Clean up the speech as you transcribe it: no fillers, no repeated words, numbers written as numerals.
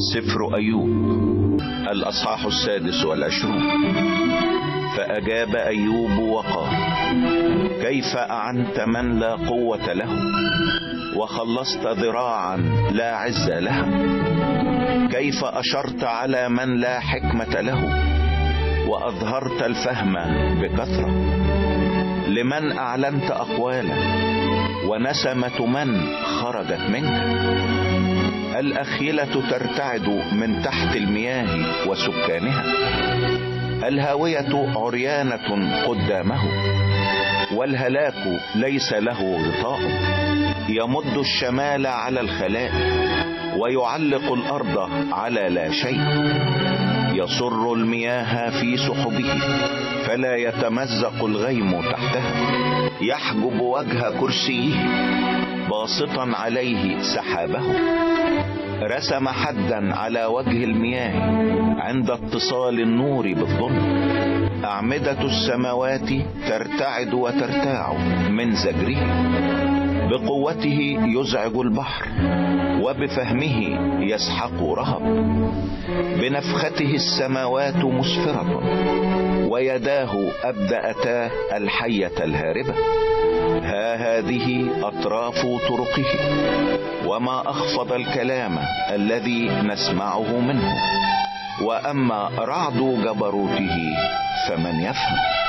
سفر أيوب الأصحاح 26. فأجاب أيوب وقال: كيف أعنت من لا قوة له، وخلصت ذراعا لا عز لها؟ كيف أشرت على من لا حكمة له، وأظهرت الفهم بكثرة؟ لمن أعلنت أقوالا، ونسمة من خرجت منك؟ الأخيلة ترتعد من تحت المياه وسكانها، الهاوية عريانة قدامه، والهلاك ليس له غطاء. يمد الشمال على الخلاء، ويعلق الأرض على لا شيء. يصر المياه في سحبه، فلا يتمزق الغيم تحتها. يحجب وجه كرسيه، باسطا عليه سحابه. رسم حدا على وجه المياه عند اتصال النور بالظلم. أعمدة السماوات ترتعد وترتاع من زجره. بقوته يزعج البحر، وبفهمه يسحق رهب. بنفخته السماوات مسفرة، ويداه أبدأتا الحية الهاربة. ها هذه أطراف طرقه، وما أخفض الكلام الذي نسمعه منه. وأما رعد جبروته فمن يفهم؟